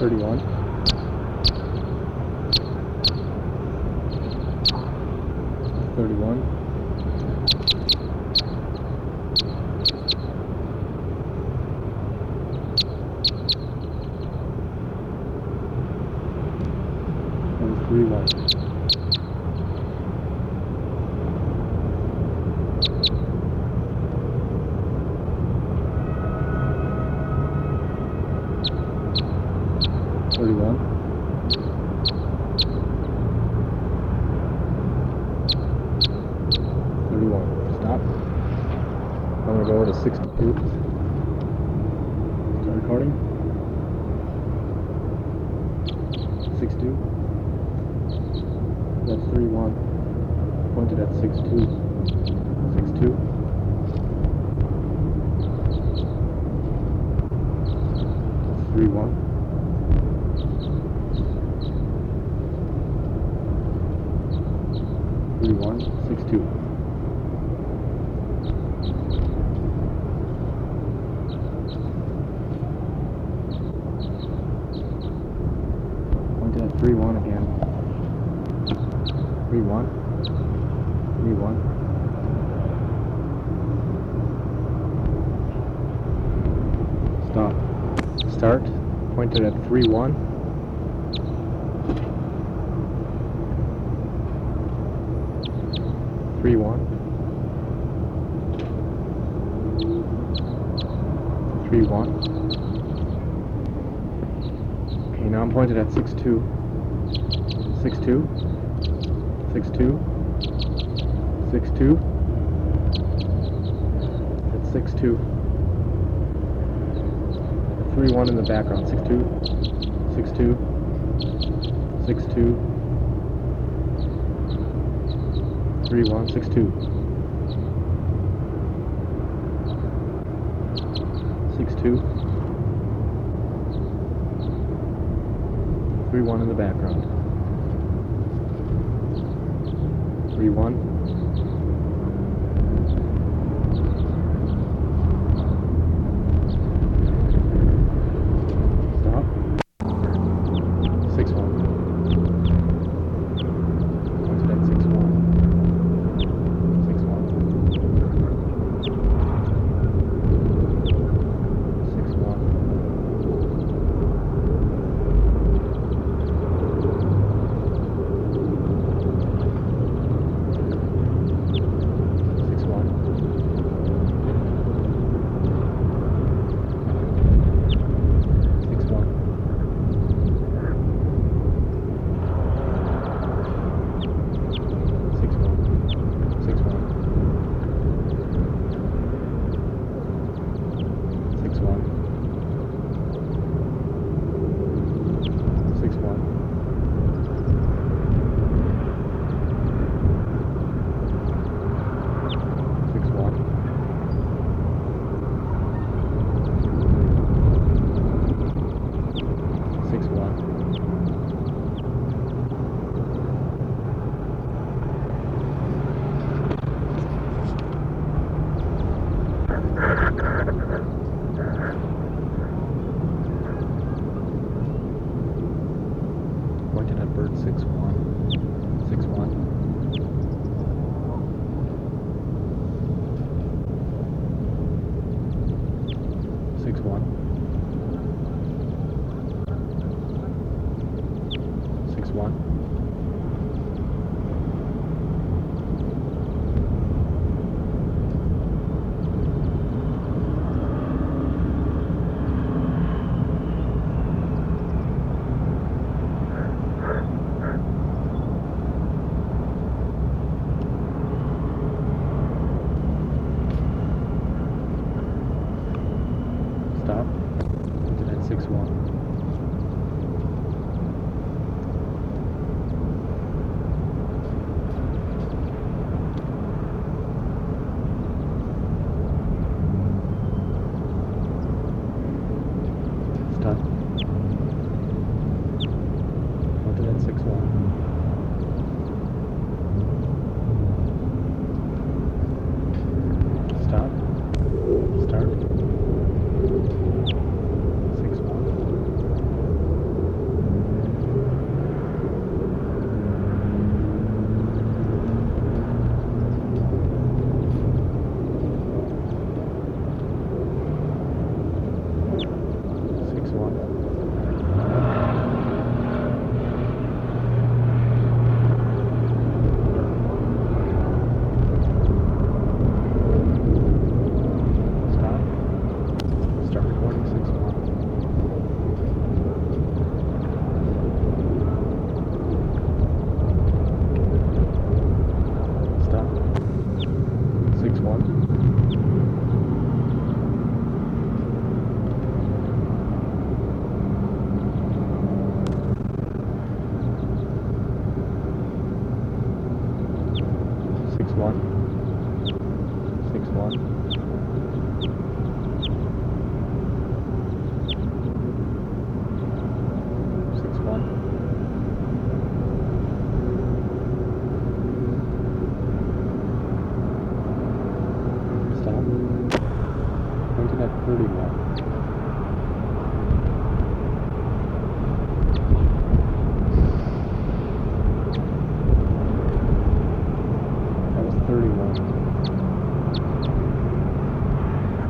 31, 31, 31, 31, 31. Stop. I'm going to go over to 62. Start recording. 62. That's 31. Pointed at 62. 62. 31. 31, 62. Point to that 31 again. 31. 31. Stop. Start. Point to that 31. 31. 31. Okay, now I'm pointed at 62. 62. 62. 62. That's 62. 31 in the background. 62. 62. 62. 31, 62. 62. 31 in the background. 31. Stop. 61. Pointed at 61. 61. 61. 6-1. That's pretty much.